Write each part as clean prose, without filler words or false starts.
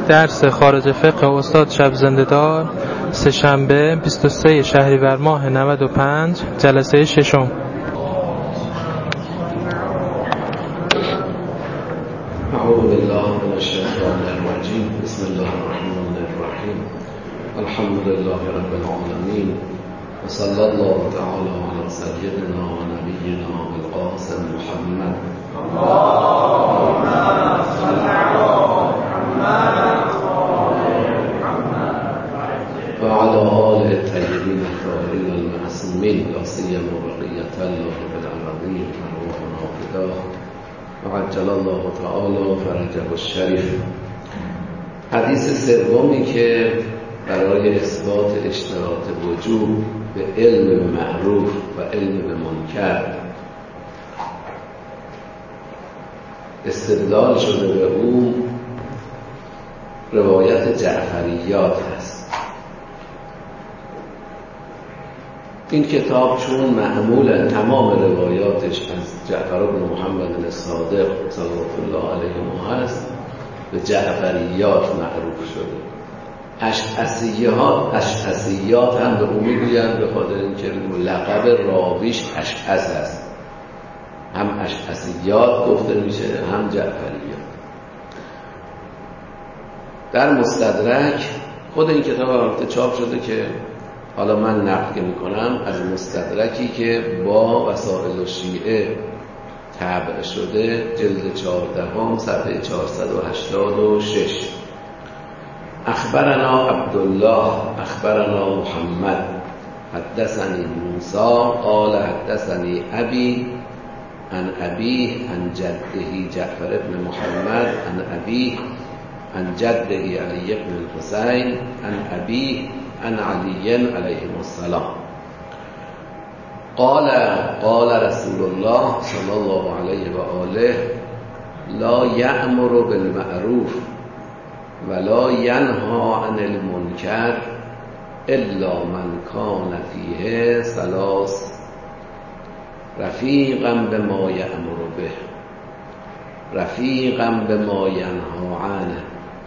درس خارج فقه استاد شب زنده‌دار، سه‌شنبه 23 شهریور ماه 95، جلسه ششم. اعوذ بالله من الشیطان الرجیم. بسم الله الرحمن الرحیم. الحمد لله رب العالمین و صلی الله تعالی علی سیدنا و نبینا القاسم محمد اللهم صل علی محمد و علی آل الطیبین الطاهرین المعصومین، لا سیما بقیة الله بالارضین ارواحنا فداه و عجل الله تعالی فرجه الشریف. حدیث سومی که برای اثبات اشتراط وجوب به علم به معروف و علم به منکر استدلال شده به او روایت جعفریات هست. این کتاب چون معمول تمام روایاتش از جعفر بن محمد الصادق صلوات الله علیه هست، به جعفریات معروف شده. اشعثیات هم به او میگویند به خاطر اینکه لقب راویش اشعث است. هم اشعثیات گفته میشه هم جعفریات. در مستدرک خود این کتاب البته چاپ شده که حالا من نقل میکنم از مستدرکی که با وسائل الشیعه طبع شده، جلد 14 صفحه 486. اخبرنا عبدالله اخبرنا محمد حدثني موسى قال حدثني ابي عن ابيه عن جده جعفر بن محمد عن ابيه عن جده علی بن الحسین عن ابيه عن علی علیه السلام قال رسول الله صلی الله علیه و آله لا یأمر بالمعروف ولا ینهى عن المنکر الا من کان فیه ثلاث رفیقا بما یأمر به رفیقا بما ینهى عنه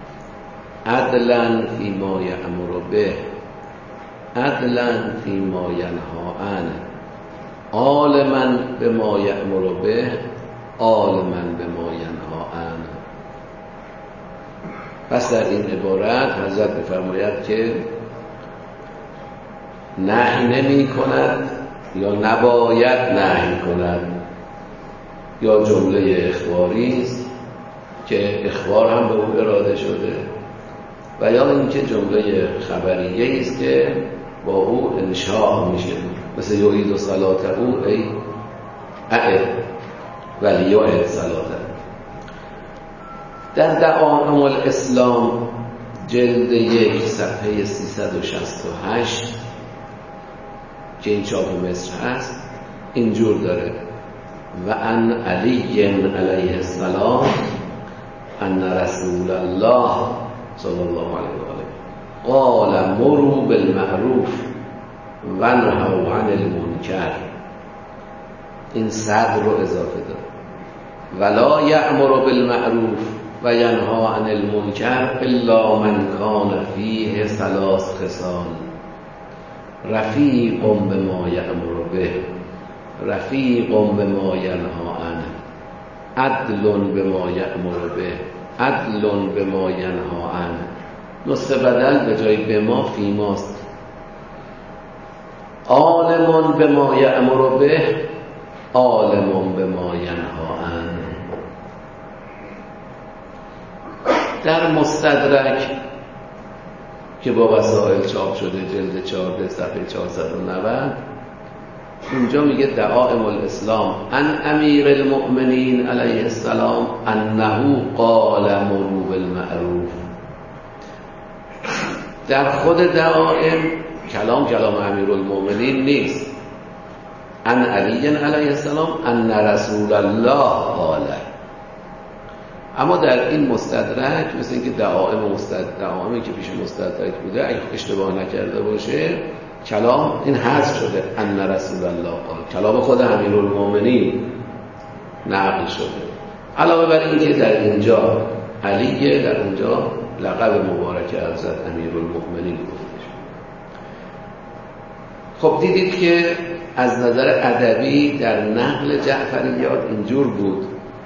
عدلا فیما یأمر به عدلا فیما ینهى عنه عالما بما یأمر به عالما بما ینهى عنه. پس در این عبارت حضرت می‌فرماید که نهی نمی کند یا نباید نهی کند، یا جمله اخباری است که اخبار هم به او اراده شده، و یا اینکه جمله خبریه است که با او انشاء میشه، مثل یعید صلاته او ای اعد ولی یعید صلاته. در دعائم الاسلام جلد 1 صفحه 368 که این چاپ مصر هست اینجور داره: و ان علی علیه السلام ان رسول الله صلی الله علیه و آله قال مروا بالمعروف و نهوا عن المنکر. این صدر رو اضافه داره: ولا یأمر بالمعروف و ینهی عن المنکر الا من کان فیه ثلاث خصال رفیق بما یأمر به رفیق بما ینهی عنه عدل بما یأمر به عدل بما ینهی عنه. نسخه بدل به جای بما فیماست. عالم بما یأمر به عالم بما ینهی عنه. در مستدرک که با وسائل چاپ شده جلد 14 صفحه 490 اونجا میگه دعائم الاسلام ان امیر المؤمنین علیه السلام انه قال مروا بالمعروف. در خود دعائم کلام امیر المؤمنین نیست. ان علی علیه السلام ان رسول الله قال. اما در این مستدرک مثل اینکه دعائمی که پیش مستدرک بوده اگه اشتباه نکرده باشه کلام این حذف شده، ان رسول الله قال، کلام خود امیرالمومنین نقل شده. علاوه بر این که در اینجا علیه، در اونجا لقب مبارک حضرت امیرالمؤمنین گفته شد. خب دیدید که از نظر ادبی در نقل جعفریات اینجور بود: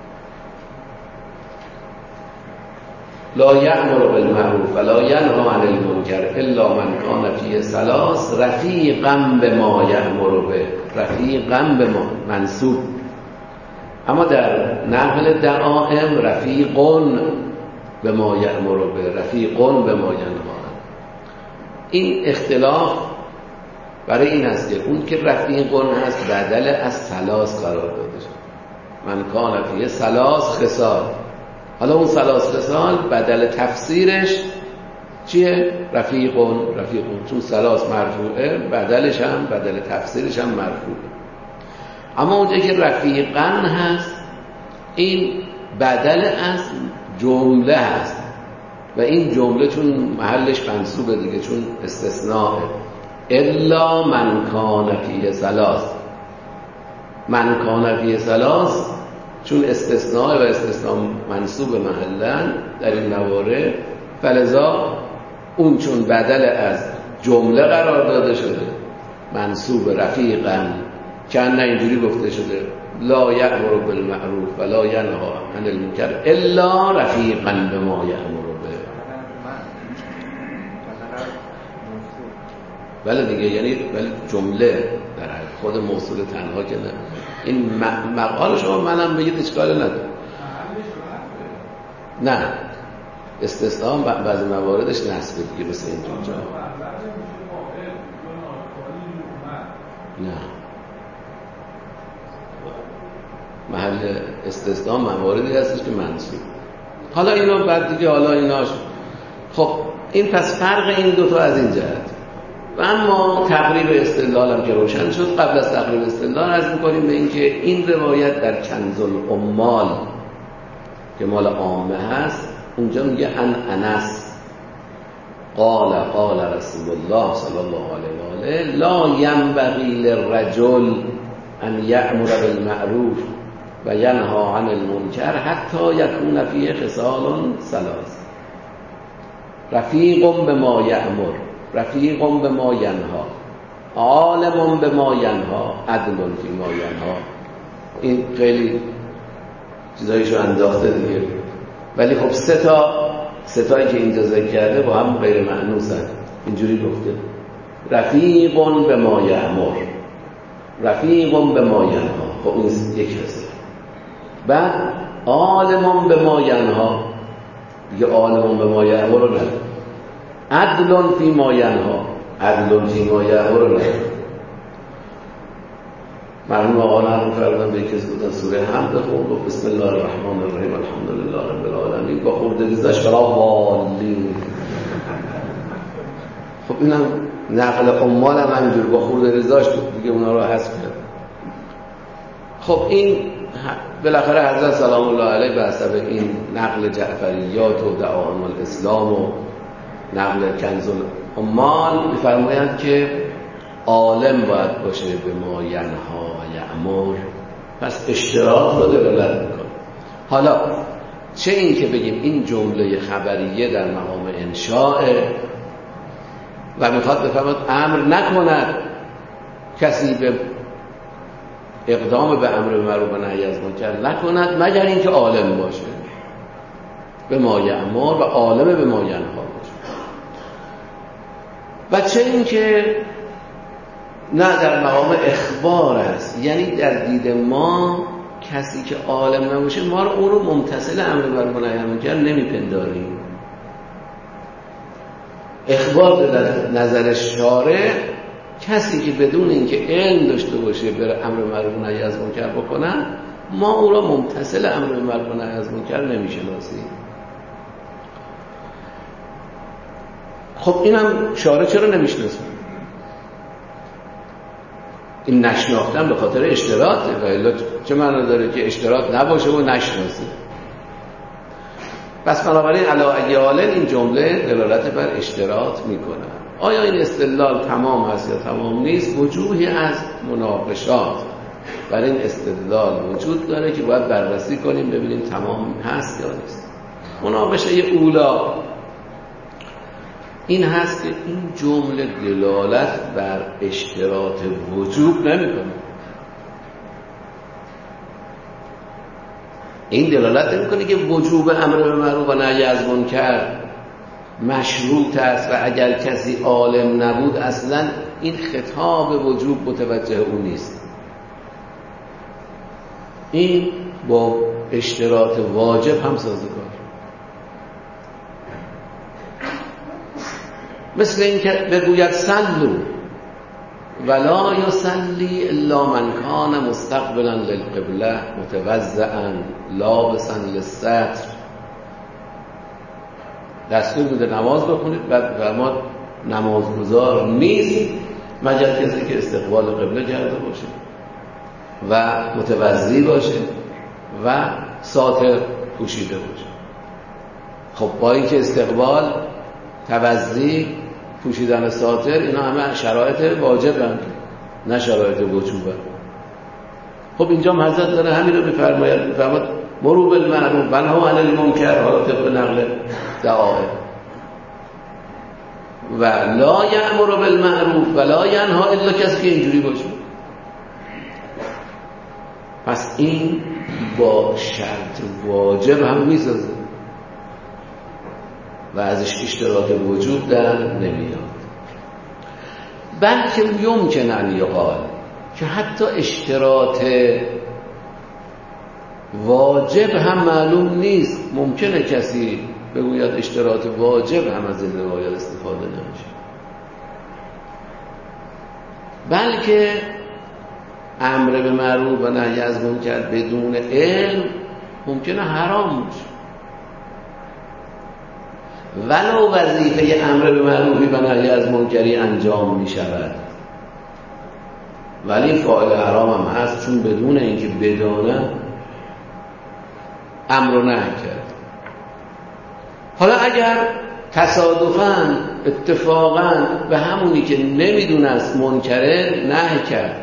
لا یأمر بالمعروف ولا ینهی عن المنکر الا من کان فیه ثلاث رفیقا بما یأمر به. رفیقا بما منصوب، اما در نقل دعائم رفیقون بما یأمر به، رفیقون بما ینهی. این اختلاف برای این است که اون که رفیقون هست بدل از ثلاث قرار داده شد. من کان فیه ثلاث خصال. حالا اون ثلاث خصال بدل تفسیرش چیه؟ رفیقون. چون ثلاث مرفوعه بدلش هم بدل تفسیرش هم مرفوعه. اما اونجا که رفیقا هست این بدل از جمله هست و این جمله چون محلش منصوبه دیگه، چون استثناءه. الا من کان فیه ثلاث. من کان فیه ثلاث چون استثناء و استثناء منصوب محلن در این موارد، فلذا اون چون بدل از جمله قرار داده شده منصوب رفیقا، که نه اینجوری گفته شده لا یأمر بالمعروف ولا ینهی عن المنکر الا رفیقا بما یأمر به. بله دیگه، یعنی ولی جمله در خود موصول تنها که نه. این مقال شما منم بگید اشکال نداره. نه استثناء بعضی مواردش نصبه دیگه، مثل اینجا. نه محل استثناء مواردی هستش که منصوب. حالا اینا بعد دیگه، حالا ایناش خب این پس فرق این دوتا از این جهت. و اما تقریب استدلال هم که روشن شد، قبل از تقریب استدلال عرض می‌کنیم به این که این روایت در کنز العمال که مال عامه هست، اونجا میگه انس قال رسول الله صلی الله علیه و آله لا ینبغی للرجل ان یأمر بالمعروف و ینهی عن المنکر حتی یکون فیه خصال ثلاث رفیق بما یأمر رفیق بما ینهی عالم بما ینهی عدل فیما ینهی. این خیلی چیزایشو انداخته دیگه، ولی خب ستایی که اینجا ذکر کرده با هم غیر مأنوسن. اینجوری گفته رفیق بما یأمر رفیق بما ینهی. خب این یک حسه. بعد عالم بما ینهی دیگه، عالم بما یأمر رو نه. عدل فیما ینهی عدل فیما یأمر رو نه. مرحوم آقا فرمودن به کسی بودن سوره حمد خوند، گفت بسم الله الرحمن الرحیم الحمدلله رب العالمین، با خوردگیزش ولا والین. خب اینم نقل عمال هم همینجور با خوردگیزاش دیگه اونا رو حذف کرد. خب این بالاخره حضرت سلام الله علیه به حسب این نقل جعفریات و دعائم الاسلام و نقل کنز العمال می‌فرمایند که عالم باید باشه به ما ینهی و یأمر، پس اشتراط رو دلالت میکنه. حالا چه این که بگیم این جمله خبریه در مقام انشاء و میخواد بفرماید امر نکند کسی به اقدام به امر معروف و نهی از منکر نکند مگر اینکه عالم باشه به ما یأمر و عالم به ما ینهی باشه. و چه این که نه در مقام اخبار است، یعنی در دید ما کسی که عالم نباشه ما رو اون رو ممتثل امر معروف و نهی از منکر نمیپنداریم. اخبار در نظر شارع کسی که بدون اینکه علم داشته باشه بره امر معروف و نهی از منکر بکنن، ما اون رو ممتثل امر معروف و نهی از منکر نمیشناسیم. خب اینم شارع چرا نمیشناسه؟ این نشناختن به خاطر اشتراطه، و الا چه معنی داره که اشتراط نباشه و نشناسه؟ پس بنابراین علی ای حال این جمله دلالت بر اشتراط میکنه. آیا این استدلال تمام هست یا تمام نیست؟ وجوهی از مناقشات بر این استدلال وجود داره که باید بررسی کنیم ببینیم تمام هست یا نیست. مناقشه اولا این هست که این جمله دلالت بر اشتراط وجوب نمیکنه. این دلالت نمیکنه که وجوب امر به معروف و نهی از منکر مشروط است و اگر کسی عالم نبود اصلا این خطاب وجوب متوجه او نیست. این با اشتراط واجب هم سازگار. مثل این که بگوید صلوا ولا یصلی الا من کان مستقبلا للقبله متوضئا لابسا للستر. دستور بده نماز بخونید، بعد فرمود نمازگزار نیست مگر کسی که استقبال قبله کرده باشه و متوضی باشه و ساتر پوشیده باشه. خب با اینکه استقبال، توضی، پوشیدن ساتر اینا همه شرایط واجبن نه شرایط وجوبن. خب اینجا حضرت داره همین رو میفرماید مرو بالمعروف و نهی عن المنکر، حالا طبق نقل دعائم، و لا یأمر بالمعروف و لا ینهی الا کسی که اینجوری باشه. پس این با شرط واجب هم میسازه و ازش اشتراط وجوب در نمیاد. بلکه یمکن ان یقال که حتی اشتراط واجب هم معلوم نیست. ممکنه کسی بگوید اشتراط واجب هم از این روایت استفاده نمیشه، بلکه امر به معروف و نهی از منکر بدون علم ممکنه حرام باشه. ولو وظیفه امر به معروفی و نهی از منکری انجام می شود ولی فاعل حرام هم هست، چون بدون اینکه بدانه امر و نهی کرد. حالا اگر تصادفاً اتفاقاً به همونی که نمیدونست منکره نهی کرد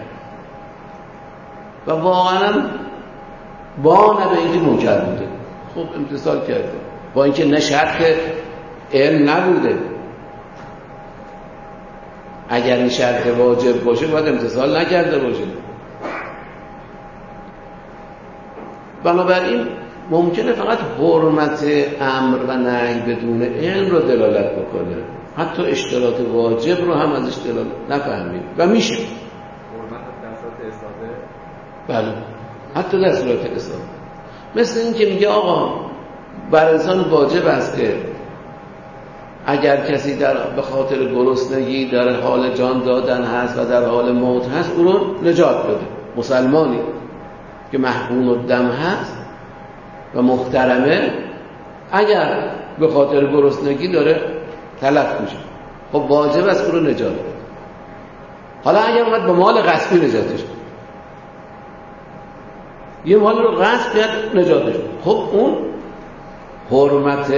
و واقعاً بانه به اینکه منکر بوده، خب امتثال کرده، با اینکه نه شرط علم نبوده. اگر این شرط واجب باشه باید امتثال نکرده باشه. بنابراین ممکنه فقط حرمت امر و نهی بدون علم رو دلالت بکنه، حتی اشتراط واجب رو هم ازش دلالت نفهمیم و میشه حرمت در صورت اصابه. بله، حتی در صورت اصابه. مثل این که میگه آقا بر انسان واجب است که اگر کسی به خاطر گرسنگی در حال جان دادن هست و در حال موت هست او رو نجات بده. مسلمانی که محقون الدم هست و محترمه اگر به خاطر گرسنگی داره تلف میشه، خب واجب است او رو نجات بده. حالا اگر اومد با مال غصبی نجاتش بده، یه مال رو غصب کرد نجاتش بده، خب اون حرمت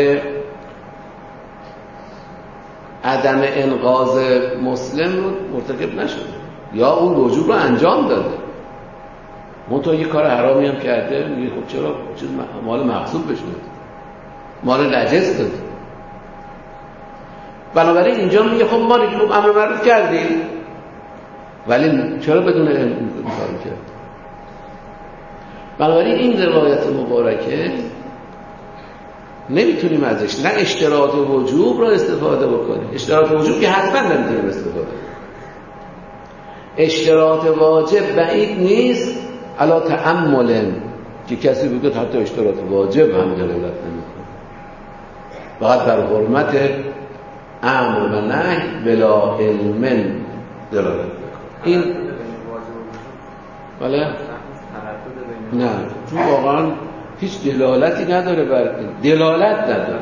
عدم انقاذ مسلم رو مرتکب نشده یا اون وجوب رو انجام داده، منتها یه کار حرامی هم کرده، میگه خب چرا چیز مال مغصوب بشه، مال نجس داده. بنابراین اینجا میگه خب ما رو امر معروف کردیم ولی چرا بدون علم این کارو کرد؟ بنابراین این روایت مبارکه نمیتونیم ازش نه اشتراط وجوب رو استفاده بکنیم، اشتراط وجوب که حتما نمیتونیم استفاده کنیم، اشتراط واجب بعید نیست علا تأمل که کسی بگه حتی اشتراط واجب هم دلالت نمیکنه، فقط بر حرمت امر و نهی بلا علم دلالت میکنه. این بله نه، چون واقعا هیچ دلالتی نداره بر دلالت نداره.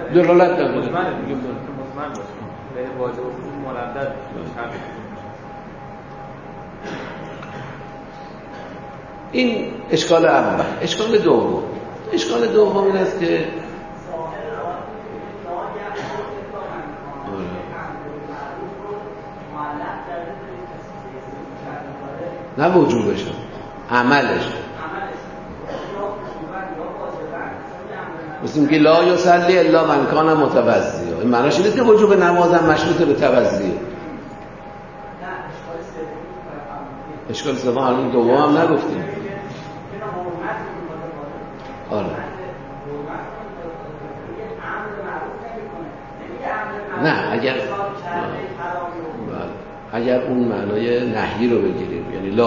این اشکال اول. اشکال دوم این است که نه وجوبش، عملش. مثل که لا یصلی الا من کان متوضیا، معناش نیست که وجوب نمازم مشروط به توضیح. اشکال سوم همین دوم هم نگفتیم. آره نه اگر اون معنای نهی رو بگیریم، یعنی لا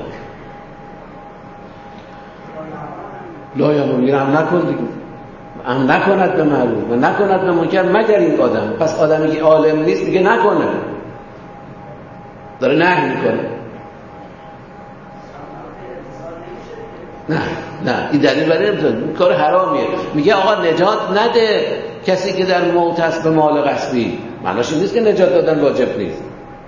یأمر میگه هم نکن دیگه، هم نکند به معروف و نکند به منکر مگر این آدم. پس آدمی که عالم نیست میگه نکنه، داره نهی میکنه. نه این دلیل برای این کار حرامیه. میگه آقا نجات نده کسی که در موت هست به مال غصبی. معناش این نیست که نجات دادن واجب نیست،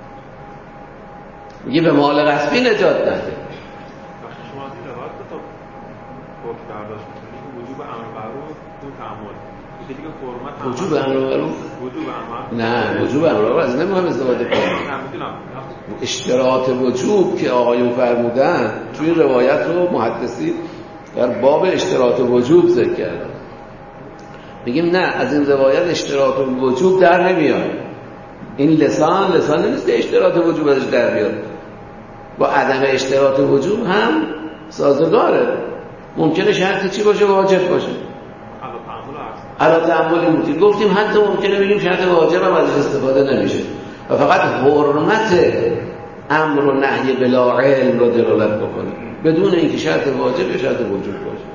میگه به مال غصبی نجات نده. شما از این روایت تا حکم برداشت می‌کنید که وجوب امر معروف تو تعامل دیگه حرمت وجوب امر معروف نه وجوب امر معروف از نمی‌خوام استفاده کنم. اشتراط وجوب که آقایون فرمودن توی روایت رو محدثین در باب اشتراط وجوب ذکر کردن. میگیم نه از این روایت اشتراط وجوب در نمیاد. این لسان نیست که اشتراط وجوب ازش در بیاد، با عدم اشتراط وجوب هم سازگاره. ممکنه شرط چی باشه؟ واجب باشه. علا تعامل موتی گفتیم حتی ممکنه بگیم شرط واجب هم ازش استفاده نمیشه و فقط حرمت امر و نهی بلا علم رو دلالت بکنه بدون اینکه شرط واجب یا شرط وجوب باشه.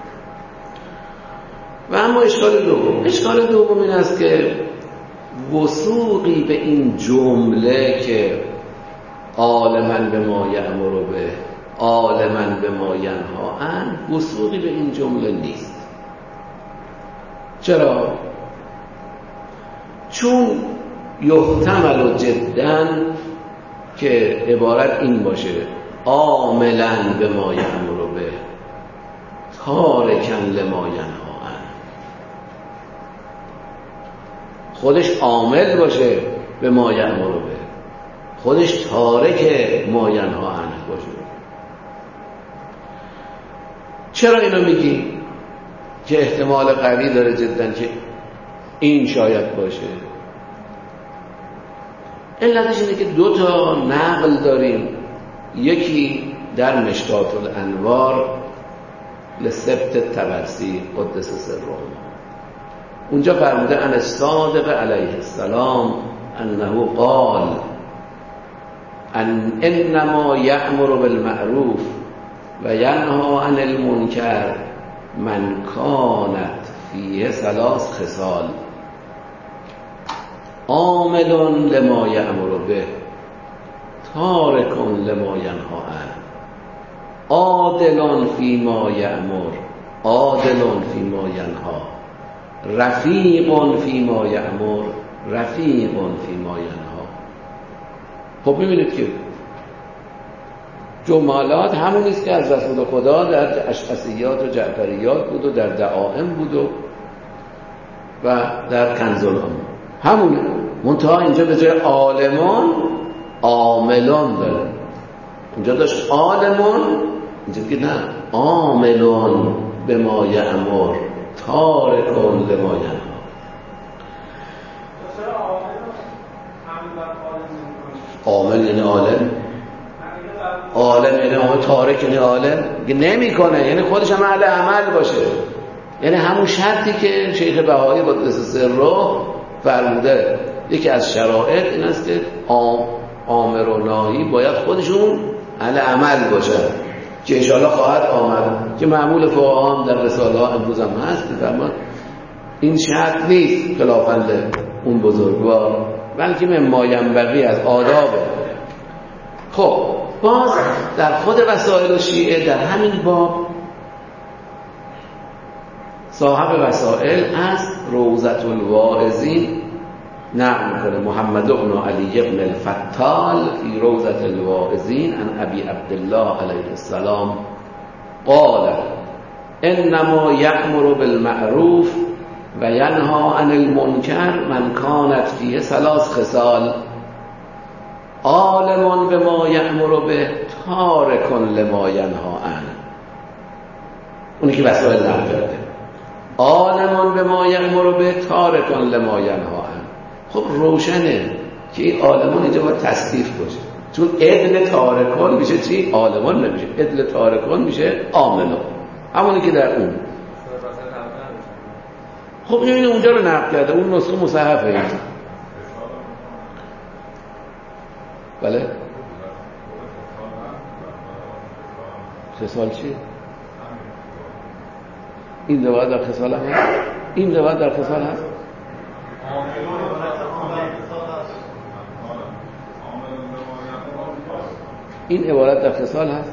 و اما اشکال دوم این است که وثوقی به این جمله که عالماً به ما یأمر به عالماً به ما ینها عنه، وثوقی به این جمله نیست. چرا؟ چون یحتمل جداً که عبارت این باشه عاملاً به ما یأمر به تارکاً لما ینها عنه، خودش عامل باشه به ما یأمر به، خودش تارک ما ینها عنه باشه. چرا اینو میگی؟ که احتمال قوی داره جدا که این شاید باشه. علتش اینه که 2 تا نقل داریم، یکی در مشکات الانوار لسبت طبرسی قدس سره، اونجا فرموده ان الصادق علیه السلام انه قال انما یأمر بالمعروف و ینها عن المنکر من کانت فیه 3 خصال عامل لما یأمر به تارک لما ینها عنه عادل فیما یأمر عادل فیما ینها رفیق فیما یأمر رفیق فیما ینها. خب می‌بینید که جملات همون نیست که از رسول خدا در اشعثیات و جعفریات بود و در دعائم بود و در کنز الامم همونه. منتها اینجا به جای عالمان عاملان داره. اینجا داشت عالمان، اینجا که نه عاملان به ما یأمر تارکون لما ینها. عامل یعنی عالم، عالم یعنی عامل، تارک یعنی عالم نمی کنه، یعنی خودش هم اهل عمل باشه. یعنی همون شرطی که شیخ بهایی قدس سره فرموده یکی از شرایط این است که آمر و ناهی باید خودشون اهل عمل باشن که انشاءالله خواهد آمد که معمول فقها هم در رساله ها امروز هم هست می‌فرماد این شرط نیست خلافند اون بزرگوار، بلکه مما ینبغی از آدابه. خب باز در خود وسائل شیعه در همین باب صاحب وسائل از روضة الواعظین نقل میکنه محمد بن علی بن الفتال فی روضة الواعظین عن ابی عبدالله علیه السلام قال انما یأمر بالمعروف و ینها عن المنکر من کانت فیه 3 خصال عالم به ما یأمر به تارک لما ینها عنه. اونی که وسائل نقل کرده عالم به ما یأمر به تارک لما ینها عنه. خب روشنه که این عالمان اینجا باید تصدیف باشه، چون عدل تارکان میشه چی؟ عالمان نمیشه، عدل تارکان میشه عاملان، همونی که در اون. خب این اونجا رو نقل کرده، اون نسخه مصحفه اینجا. بله خصال چی؟ این روایت در خصال هم هست؟ این روایت در خصال هست؟ این عبارت در خصال هست؟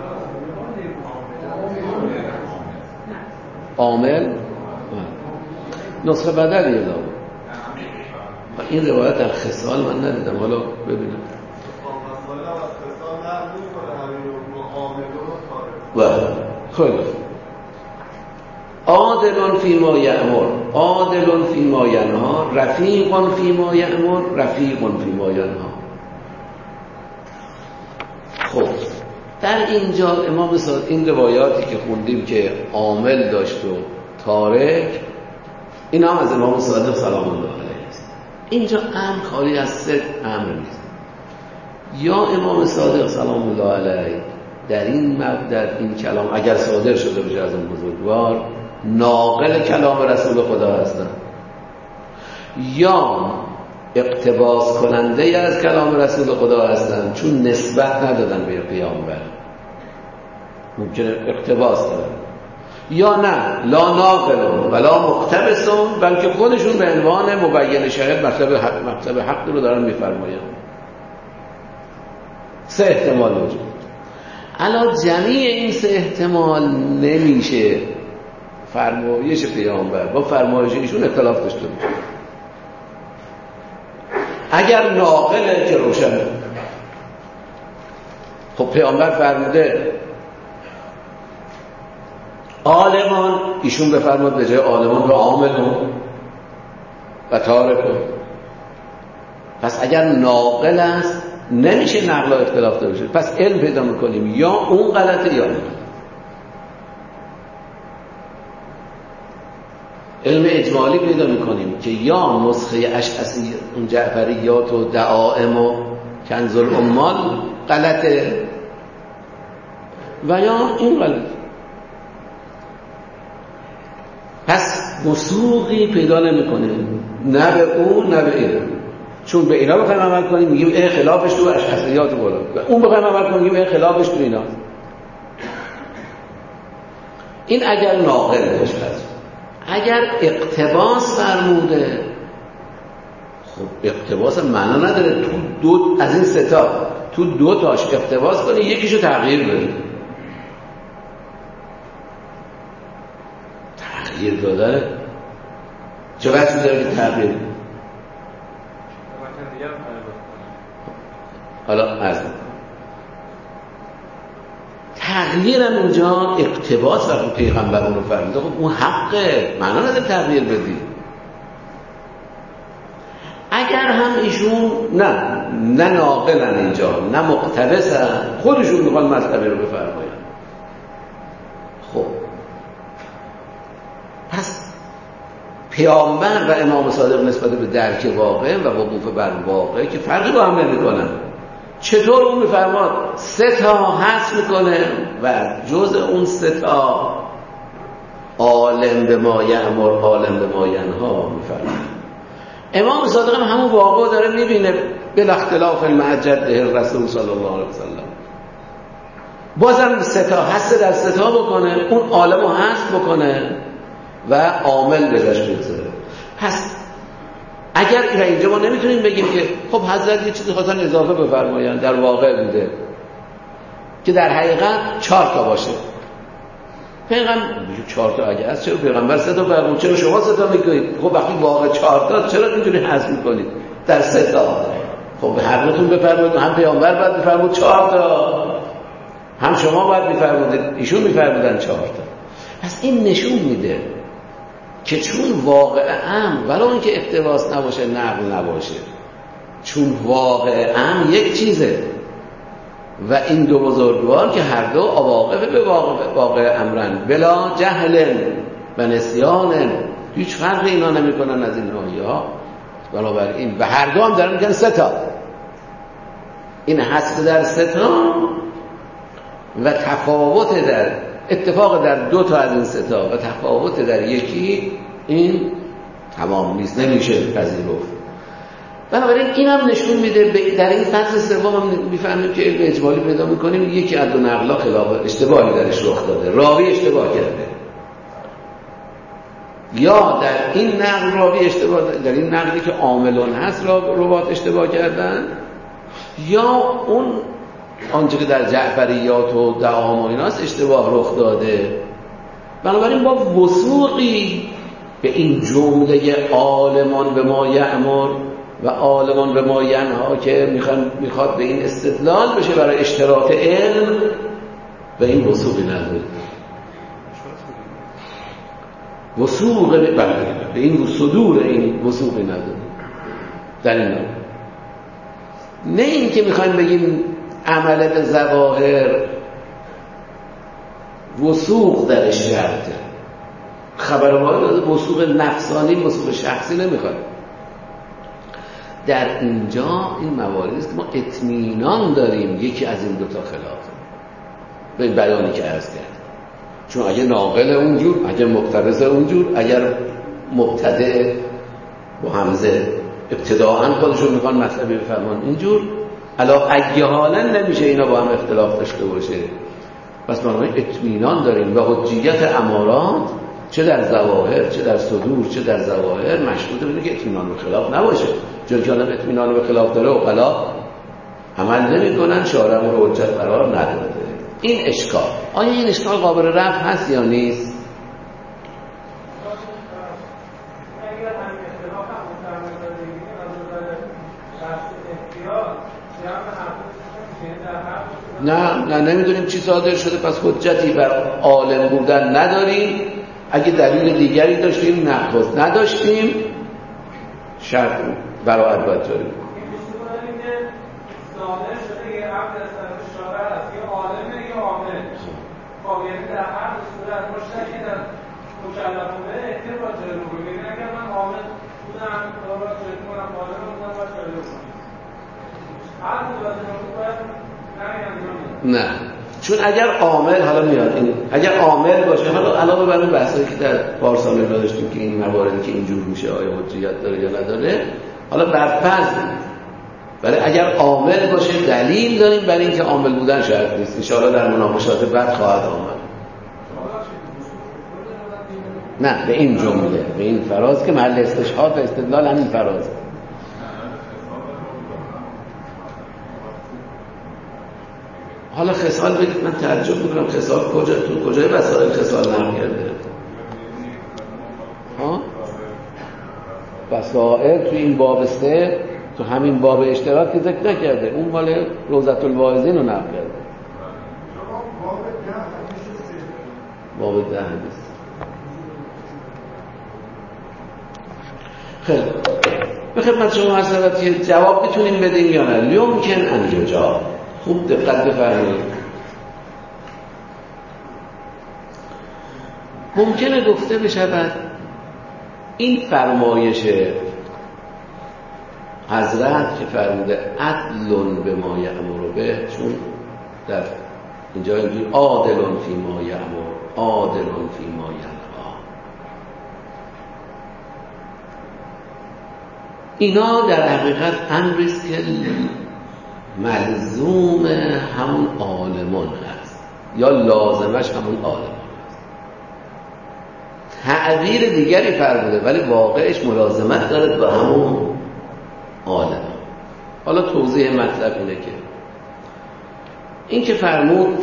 عامل نسخه بدلیه داره. این روایت در خصال من ندیدم، حالا ببینم. خیلی عادل فیما یأمر عادل فیما ینها رفیق فیما یأمر رفیق فیما ینها. خب در اینجا امام صادق این روایاتی که خوندیم که عامل داشت و تارک، این هم از امام صادق سلام الله علیه است. اینجا امر خالی از سه امر نیست. یا امام صادق سلام الله علیه در این کلام اگر صادر شده باشه از اون بزرگوار ناقل کلام رسول خدا هستن، یا اقتباس کننده از کلام رسول خدا هستن چون نسبت ندادن به پیامبر، ممکنه اقتباس کنن، یا نه لا ناقلون ولا مقتبسون، بلکه خودشون به عنوان مبین شاهد مطلب حق رو دارن میفرماین. سه احتمال وجود. الان جمیع این سه احتمال نمیشه فرمایش پیامبر با فرمایش ایشون اختلاف داشته باشه. اگر ناقله که روشنه، خب پیامبر فرموده عالمان، ایشون بفرمود به جای عالمان به عاملون و تارکون. پس اگر ناقل است نمیشه نقل و اختلاف داشته باشه، پس علم پیدا میکنیم یا اون غلطه یا نه. علم اجمالی پیدا میکنیم که یا نسخه اشعثی اون جعفریات و دعائم و کنز الاموال غلطه و یا این غلطه. پس مسوقی پیدا نمیکنیم، نه به اون نه به این. چون به اینا بخوایم عمل کنیم میگیم این خلافش تو اشعثیات بالا، اون بخوایم عمل کنیم میگیم این خلافش تو اینا. این اگر ناقل باشه. اگر اقتباس فرموده، خب اقتباس معنا نداره تو دو از این سه تا تو دو تاش اقتباس کنی، یکیشو تغییر بده. تغییر دادن چه وقتی داره که تغییر بده؟ حالا از تغییرم اینجا اقتباس و پیغمبر اون رو فرموده، خب اون حقه، معنا نداره تغییر بدی. اگر هم ایشون نه ناقلن اینجا نه مقتبسن، خودشون میخوان مطلبی رو بفرماین، خب پس پیامبر و امام صادق نسبت به درک واقع و وقوف بر واقع که فرقی با هم نمی‌کنن. چطور اون میفرماد سه تا حس میکنه و جز اون سه تا عالم به ما یأمر عالم به ما ینها میفرماد. امام صادق هم همون واقع داره میبینه بالاختلاف مع جده الرسول صلی الله علیه وسلم. بازم سه تا حس در سه تا بکنه، اون عالمو حس بکنه و عامل بهش بگذاره. پس اگر اینجا ما نمیتونیم بگیم که خب حضرت یه چیزی خواستن اضافه بفرمایند در واقع بوده که در حقیقت 4 تا باشه. پیغمبر 4 تا اگه از چرا پیغمبر 3 تا فرمود، چرا شما 3 تا میگید؟ خب وقتی واقع 4 تا چرا اینجوری حذف میکنید در 3 تا؟ خب حضرتون بفرمایید، هم پیغمبر بعد بفرمود 4 تا، هم شما بعد میفرمودید، ایشون میفرمودن 4 تا. پس این نشون میده که چون واقع ام ولو اینکه اقتباس نباشه نقل نباشه، چون واقع ام یک چیزه و این دو بزرگوار که هر دو واقف به واقع امرن بلا جهل و نسیان، هیچ فرقی اینا نمی کنن از این ناحیه‌ها. بنابراین و هر دو هم دارن میگن 3 تا. این حصر در 3 تا و تفاوت در اتفاق در 2 تا از این 3 تا و تفاوت در یکی، این تمام نیست، نمیشه پذیرفت. بنابراین این هم نشون میده در این فصل سوم هم میفهمیم که علم اجمالی پیدا میکنیم یکی از 2 نقلا خلاف اشتباهی درش رخ داده، راوی اشتباه کرده، یا در این نقل راوی اشتباه، در این نقلی که عاملون هست روات اشتباه کردن، یا اون آنچه که در جعفریات و دعام و ایناست اشتباه رخ داده. بنابراین با وثوقی به این جمله عالمان به ما یأمر و عالمان به ما ینها که میخواد به این استدلال بشه برای اشتراط علم، به این وثوقی نداره. وثوق به این صدور این وثوقی نداره در این نام. نه این که میخوایم بگیم عمل به ظواهر وثوق در شرطه، خبر وارد وثوق نفسانی وثوق شخصی نمیخواد. در اینجا این مواردی است که ما اطمینان داریم یکی از این 2 تا خلافه به بیانی که عرض کردم. چون اگه ناقل اونجور، اگه مقتبس اونجور، اگر مبتدع با همزه ابتداعاً خودشون میخوان مطلبی بفرمان اینجور، علا اگه حالا نمیشه اینا با هم اختلاف داشته باشه. پس بنابراین اطمینان داریم و حجیت امارات چه در ظواهر چه در صدور چه در ظواهر مشروط بینه که اطمینان به خلاف نباشه. چون که آدم اطمینان به خلاف داره و خلاف عمل نمی کنن، شارع رو حجت قرار نداده. این اشکال، آیا این اشکال قابل رفع هست یا نیست؟ نه نمیدونیم چی صادر شده، پس حجتی بر عالم بودن نداریم. اگه دلیل دیگری داشتیم نقض نداشتیم، شرط براعت باید داریم. صادر شده یه عقد از طرف شارع است، یه عالمه یه عامل. خب یعنی در هر صورت مشترکی در مکلفانه اعتبار جلو کنیم. یعنی اگر من عامل بودم باید جلو کنم، عالم بودم باید جلو کنم. هر صورت باید نه، چون اگر عامل حالا میاد این اگر عامل باشه، حالا علاوه بر اون بحثایی که در پارسال رو داشتیم که این مواردی که اینجور میشه آیا حجیت داره یا نداره، حالا برفرض، ولی اگر عامل باشه دلیل داریم برای اینکه عامل بودن شرط نیست. ان شاءالله در مناقشات بعد خواهد آمد. نه، به این جمله، به این فراز که محل استشهاد و استدلال همین فراز. حالا خصال بگید، من تعجب میکنم خصال کجای وسائل خصال نقل کرده؟ وسائل تو این باب 3 تو همین باب اشتراک که ذکر نکرده، اون مال روضة الواعظین رو نقل کرده. باب 10 حدیث. خیلی به خدمت شما حضرت جواب میتونیم بدیم یا نه؟ یمکن ان یجاب. خوب دقت بفرمایید. ممکنه گفته بشود این فرمایش حضرت که فرموده عدل به ما یأمر به، چون در اینجا اینجوری عادل فی ما یأمر عادل فی ما ینها، اینا در حقیقت امریست که ملزوم همون عالمان هست یا لازمش همون عالمان هست. تعبیر دیگری فرموده ولی واقعش ملازمت داره با همون عالمان. حالا توضیح مطلب اینه که این که فرمود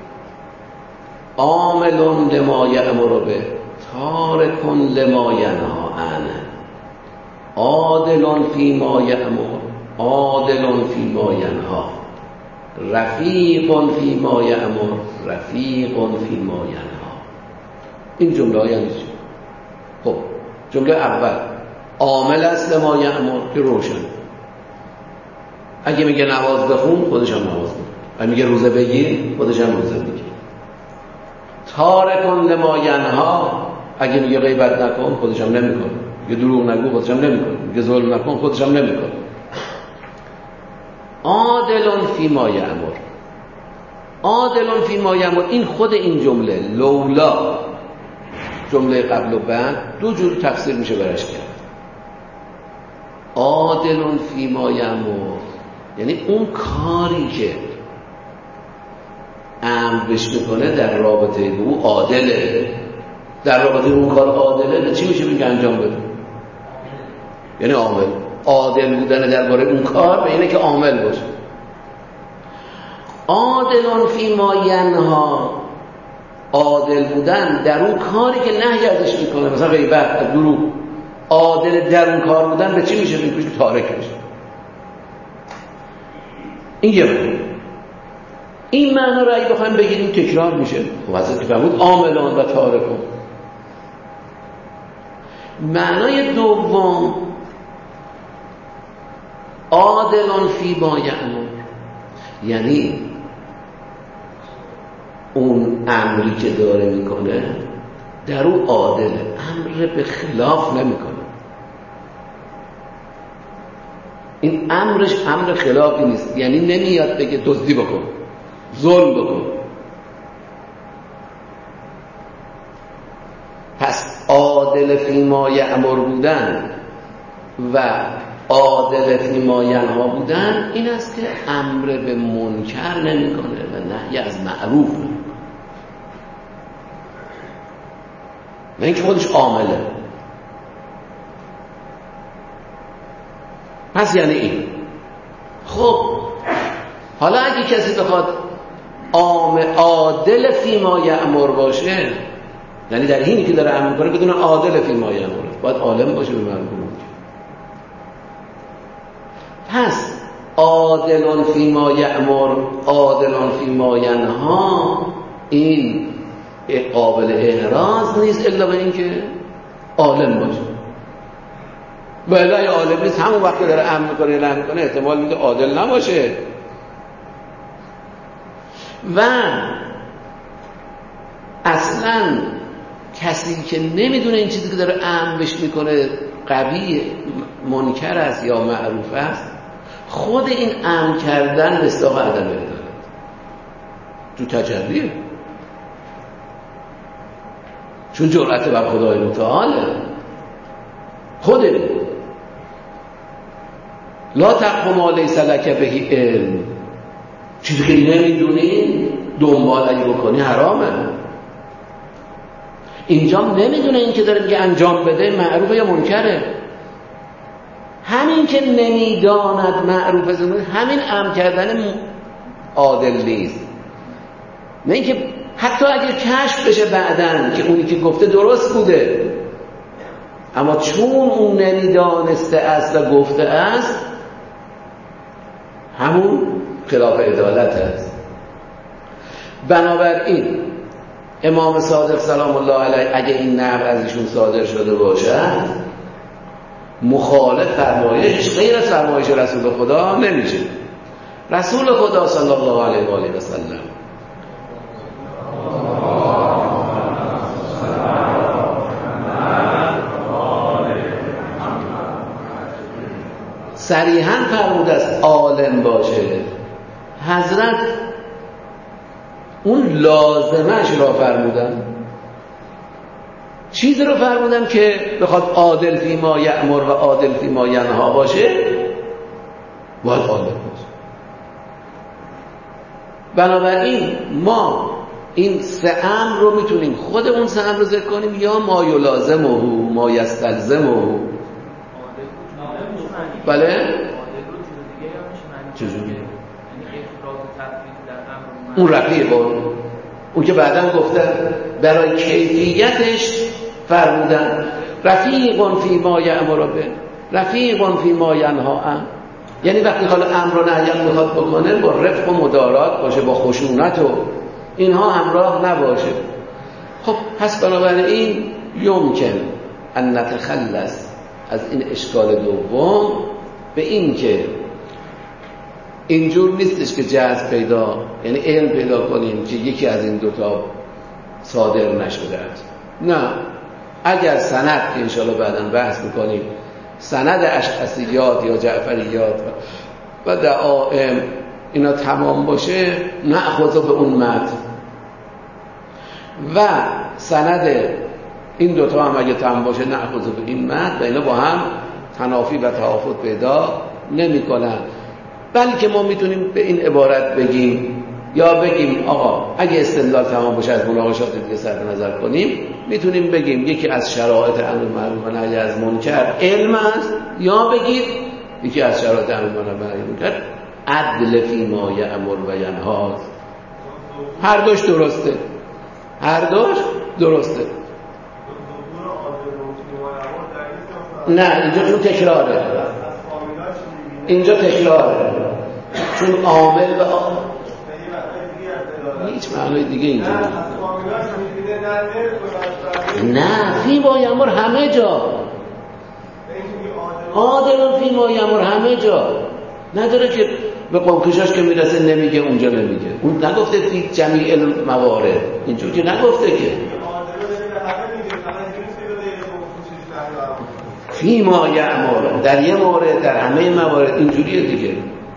عامل لما یأمر به تارک لما ینها عنه عادل فی ما یأمر عادل فی ما ینها رفیق فی ما یأمر رفیق فی ما ینها. این جمله ها یعنی چی؟ خب جمله اول عامل است لما یأمر که روشن، اگه میگه نماز بخون خودش هم نماز بخون، اگه میگه روزه بگیر خودش هم روزه بگیر. تارک لما ینها، اگه میگه غیبت نکن خودش هم نمیکنه، یه دروغ نگو خودش هم نمیکنه، یه ظلم نکن خودش هم نمیکنه. عادل فیما یأمر، عادل فیما یأمر، این خود این جمله لولا، جمله قبل و بعد دو جور تفسیر میشه برش کرد. عادل فیما یأمر یعنی اون کاری که امر بهش میکنه در رابطه با او عادله، در رابطه با اون کار عادله، به چی میشه میگه انجام بده؟ یعنی عامل. عادل بودن درباره اون کار به اینه که عامل باشه. عادل فیما ینها، عادل بودن در اون کاری که نهی ازش میکنه، مثلا غیبت، دروغ. عادل در اون کار بودن به چی میشه؟ میگه که تارک میشه. این یه معنی. این معنا رو اگه بخوایم بگیریم تکرار میشه. واسه که فرمود عاملان و تارکون. معنای دوم عادلان فی ما یأمر، یعنی اون امری که داره میکنه در او عادله، امر به خلاف نمیکنه. این امرش امر خلافی نیست، یعنی نمیاد بگه دزدی بکن، ظلم بکن. پس عادل فی ما یأمر بودن و عادل فی ما ینها بودن این است که امر به منکر نمیکنه و نهی از معروف نمیکنه، نه اینکه خودش عامله. پس یعنی این. خب حالا اگه کسی بخواد عادل فی ما یأمر باشه، یعنی در حینی که داره امر میکنه بدون عادل فی ما یأمر، باید عالم باشه به معروف. پس عادل فی ما یأمر، عادل فی ما ینها، این قابل اعراض نیست الا به این که عالم باشه. ولی عالم نیست، همون وقت داره امر میکنه یا نهی میکنه احتمال میده عادل نباشه. و اصلا کسی که نمیدونه این چیزی که داره امر بهش میکنه قویه، منکر است یا معروف است، خود این امر کردن مصداق عدم عدالت تو تجلیه، چون جرأت بر خدای متعاله. خوده لا تقف ما لیس لک به علم، چیزی که نمیدونی دنبال اگه بکنی حرامه. اینجا نمیدونه این که داره میگه انجام بده معروفه یا منکره. همین که نمیداند معروفه زنون، همین امر کردن عادل نیست. نه اینکه حتی اگه کشف بشه بعدن که اونی که گفته درست بوده، اما چون اون نمیدانسته است و گفته است، همون خلاف عدالت است. بنابراین امام صادق سلام الله علیه اگه این نقل از ایشون صادر شده باشد، مخالف فرمایش غیر از فرمایش رسول خدا نمیشه. رسول خدا صلی الله علیه و آله و سلم صریحاً فرموده است عالم باشه. حضرت اون لازمش را فرمودن، چیزی رو فرمودن که بخواد عادل فی ما یأمر و عادل فی ما ینها باشه، باید عادل باشه. بنابراین ما این سه امر رو میتونیم خود اون سه امر رو ذکر کنیم یا ما یلازمه، ما یستلزمه. بله؟ چجوری؟ اون رفیق اون که بعداً گفتن برای کیفیتش فرمودن رفیق فی ما یأمر به، رفیق فی ما ینها، یعنی وقتی حالا امر و نهی میخواد بکنه با رفق و مدارات باشه، با خشونت و اینها همراه نباشه. خب پس بنابراین یمکن ان نتخلص از این اشکال دوم به این که اینجور نیستش که جهاز پیدا، یعنی علم پیدا کنیم که یکی از این دوتا صادر نشده است. نه، اگر سند که انشاءالله بعداً بحث میکنیم سند اشعثیات یا جعفریات و دعائم اینا تمام باشه نأخذ به اون متن و سند این دوتا هم اگه تمام باشه نأخذ به این متن و اینا با هم تنافی و توافق پیدا نمی کنن. بلکه ما میتونیم به این عبارت بگیم یا بگیم آقا اگه استدلال تمام باشه از مناقشات دیگه صرف نظر کنیم میتونیم بگیم یکی از شرایط امر معروف و نهی از منکر علم است یا بگید یکی از شرایط امر معروف و نهی از منکر عدل فی ما یأمر و ینهی. هر دوش درسته، هر دوش درسته. نه اینجا چون تکراره، اینجا تکراره چون عامل و هیچ معنای دیگه اینجا نه. فی ما یأمر همه جا، عادل فی ما یأمر همه جا نداره که به قومکشاش که میرسه نمیگه اونجا نمیگه. اون نگفته فی جمیع الموارد، اینجور که نگفته که فی ما یأمر در یه مورد در همه موارد اینجوریه دیگه.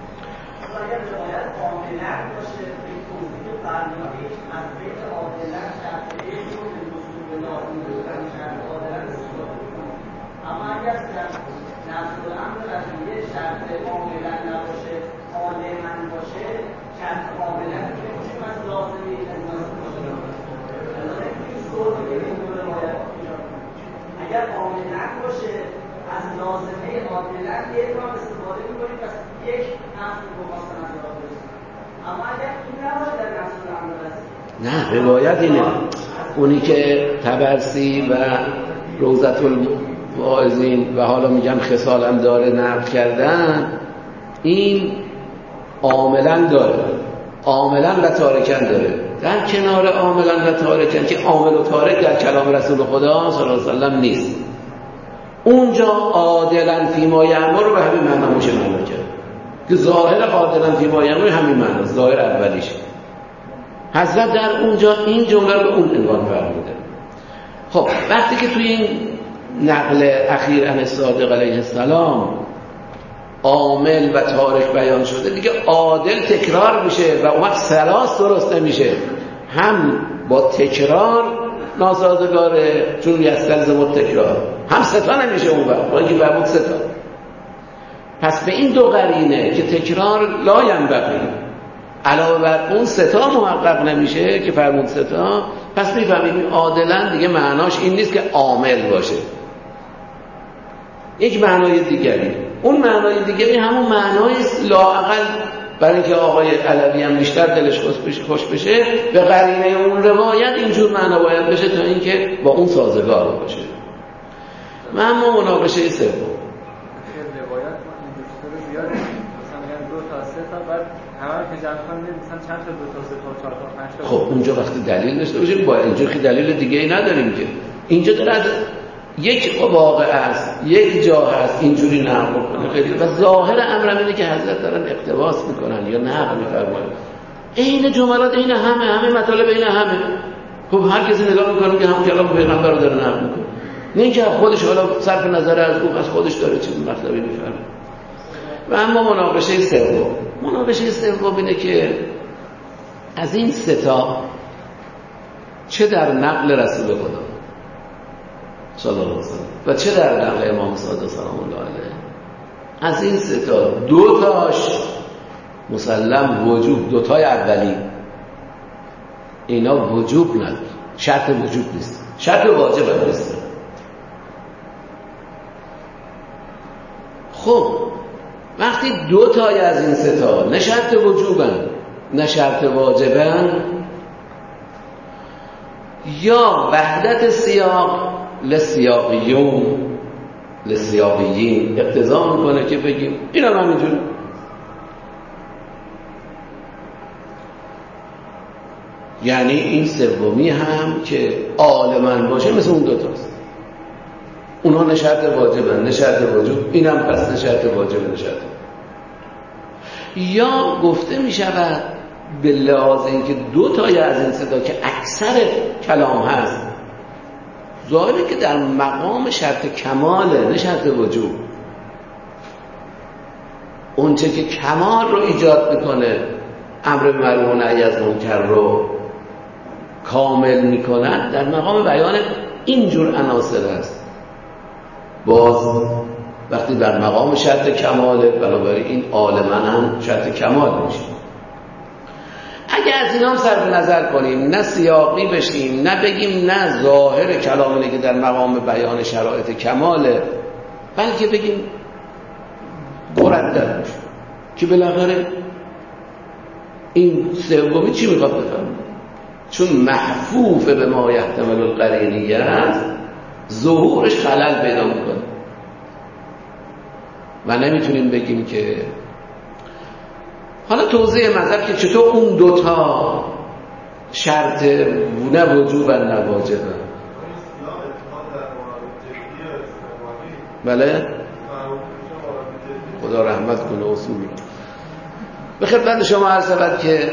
اگر عاملن باشه از لازمه عادلن یک راه استفاده می‌کنید پس یک نفس رو مثلا انجام بدید. اما اگر این نباشه در نفس الامر نه روایت اینه اونی که طبرسی و روضة الواعظین و حالا میگن خصال هم داره نقل کردن این عاملن داره، عاملن و تارکن داره. در کنار عاملن و تارکن که عامل و تارک در کلام رسول خدا صلی الله علیه و سلم نیست، اونجا عادلن فی ما یأمر رو به همین معنا میشه معنا کرد که ظاهر عادلن فی ما یأمر همین معنا، ظاهر اولیش. حضرت در اونجا این جمله رو به اون عنوان فرموده. خب وقتی که توی این نقل اخیر عن الصادق علیه السلام عامل و تارک بیان شده دیگه عادل تکرار میشه و اون وقت سلاس درست نمیشه، هم با تکرار ناسازگاره چون یستلزم التکرار، هم ستا نمیشه اون وقت با اینکه فرمود ستا. پس به این دو قرینه که تکرار لا ینبغی علاوه بر اون ستا محقق نمیشه که فرمود ستا، پس میفهمیم عادلن دیگه معناش این نیست که عامل باشه، یک معنای دیگری. اون معنای دیگری همون معنای لااقل برای اینکه آقای علوی هم بیشتر دلش خوش بشه به قرینه اون روایت اینجور معنا باید بشه تا اینکه با اون سازگار باشه. و اما مناقشه سوم روایت اینجوری زیاد مثلا میگن 2 تا 3 تا بعد همه که جمع کنید مثلا چند تا 2 تا 3 تا 4 تا 5 تا. خب اونجا وقتی دلیل داشته باشیم با اینجور که دلیل دیگه ای نداریم که اینجا داره از یک واقع است، یک جا هست اینجوری نقل کنه خیلی و ظاهر امر اینه که حضرت دارن اقتباس میکنن یا نقل میفرمایند. این جملات این همه مطالب این همه. خب هر کسی نگاه میکنه که هم کلام پیغمبر رو داره نقل میکنه، نه اینکه خودش حالا صرف نظر از اون از خودش داره چه مطلبی میفهمه. و اما مناقشه سوم اینه که از این ستا چه در نقل رسول خدا صلی الله علیه وسلم و چه در نقل امام صادق سلام الله علیه، از این ستا 2 تاش مسلم وجوب، 2 تای اولی اینا وجوب نداره، شرط وجوب نیست، شرط واجب نیست. خب وقتی 2 تای از این ستا نه شرط وجوبن نه شرط واجبن، یا وحدت سیاق لسیاقیین اقتضا میکنه که بگیم اینا هم همینجور، یعنی این سومی هم که عالمن باشه مثل اون 2 تاست، اونها نه شرط واجبن نه شرط وجوب، اینم پس نه شرط واجب نه شرط. یا گفته میشود به لحاظ اینکه 2 تای از این ستا که اکثر کلام هست ظاهره که در مقام شرط کماله، نه شرط وجوب. اونچه که کمال رو ایجاد میکنه، امر معروف و نهی از منکر رو کامل میکنن، در مقام بیان اینجور عناصر است. باز وقتی در مقام شرط کماله، بنابراین این عالما هم شرط کمال میشه. اگه از اینا هم صرف نظر کنیم، نه سیاقی بشیم، نه بگیم نه ظاهر کلام اینه که در مقام بیان شرایط کماله، بلکه بگیم مردد میشه که بالاخره این سومی چی میخواد بفهمه؟ چون محفوف به ما یحتمل القرینیه است، ظهورش خلل پیدا میکنه و نمیتونیم بگیم که حالا توضیح مذهب که چطور اون دوتا شرط نه وجوب نه واجبه. بله خدا رحمت کنه اصول به خدمت شما عرض شود که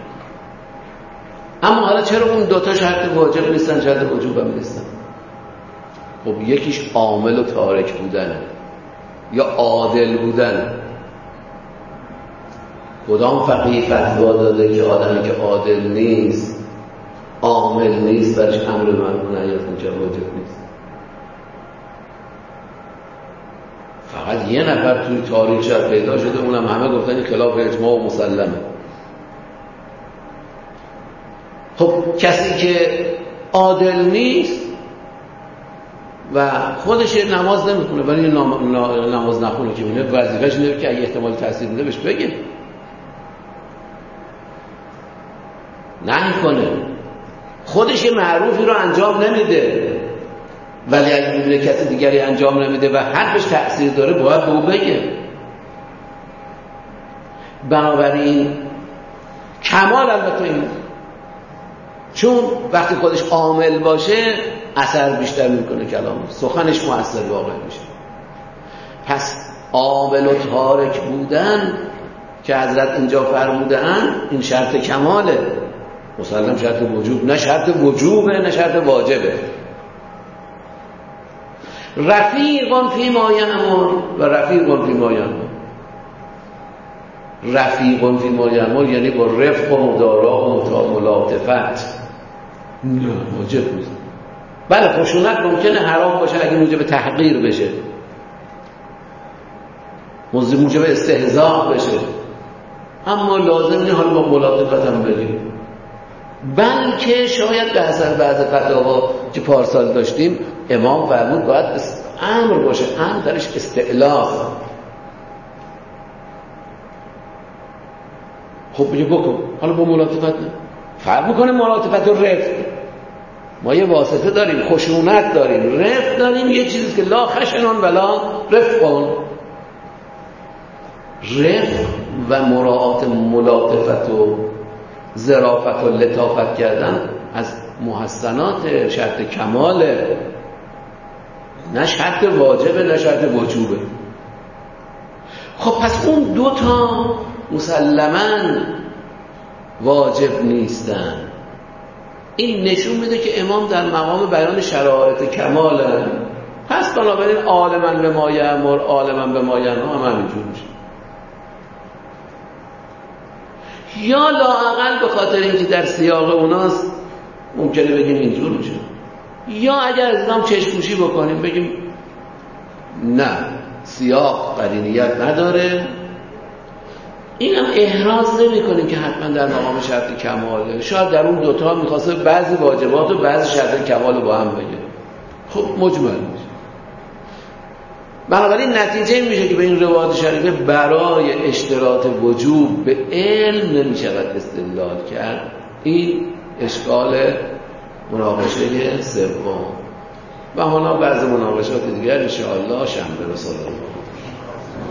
اما حالا چرا اون دوتا شرط واجب نیستن، شرط وجوب هم نیستن؟ خب یکیش عامل و تارک بودنه یا عادل بودن. کدام فقیه فتوا داده که آدمی که عادل نیست، عامل نیست، برش امر معروف و نهی از منکر واجب نیست؟ فقط یه نفر توی تاریخ شد پیدا شده، اونم همه گفتن این خلاف اجماع و مسلمه. خب کسی که عادل نیست و خودش نماز نمیخونه، ولی نماز نخونه که میونه وظیفه‌ش اینه که اگه احتمال تاثیر میده بهش بگه، نهی کنه. خودش یه معروفی رو انجام نمیده، ولی اگه میبینه کسی دیگری انجام نمیده و حرفش تأثیر داره، باید به او بگه. بنابراین کمال البته این، چون وقتی خودش عامل باشه اثر بیشتر میکنه، کلام سخنش مؤثر واقع میشه. پس عامل و تارک بودن که حضرت اینجا فرمودن این شرط کماله، مسلم شرط وجوب نه شرط وجوبه نه شرط واجبه. رفیقون فی ما یأمر و رفیقون فی ما ینهی. رفیقون فی ما ینهی یعنی با رفق و مدارا و ملاطفت، نه واجب نیست. بله خشونت ممکنه حرام باشه اگه موجب تحقیر بشه، موجب استهزاء بشه، اما لازم نیست حالا با ملاطفت هم بگیم. بلکه شاید به حسب بعض فتاوا که پارسال داشتیم امام فرمود باید امر باشه، امر درش استعلاف. خب بگه بکن، حالا با ملاطفت نه، فرق میکنه ملاطفت و رفق. ما یه واسطه داریم، خشونت داریم، رفق داریم، یه چیزی که لا خشنان ولا رفقان. رفق و مراعات ملاطفت و ظرافت و لطافت کردن از محسنات شرط کماله، نه شرط واجبه نه شرط وجوبه. خب پس اون دوتا مسلماً واجب نیستن. این نشون میده که امام در مقام بیان شرایط کماله. پس بنابراین عالماً به ما یأمر عالماً به ما ینهی هم همینجور میشه. یا لااقل به خاطر اینکه در سیاق اوناست ممکنه بگیم اینجور میشه، یا اگر از نام چشم‌پوشی بکنیم بگیم نه سیاق قرینیت نداره، اینم احراز نمی کنیم که حتما در مقام شرط کماله. شاید در اون دوتا میخواسته بعضی واجبات و بعضی شرط کمال رو با هم بگه. خب مجمل میشه. بنابراین نتیجه میشه که به این روایت شریفه برای اشتراط وجوب به علم نمیشود استدلال کرد. این اشکال مناقشه سوم و حالا بعض مناقشات دیگر ان شاء الله شنبه به صلاح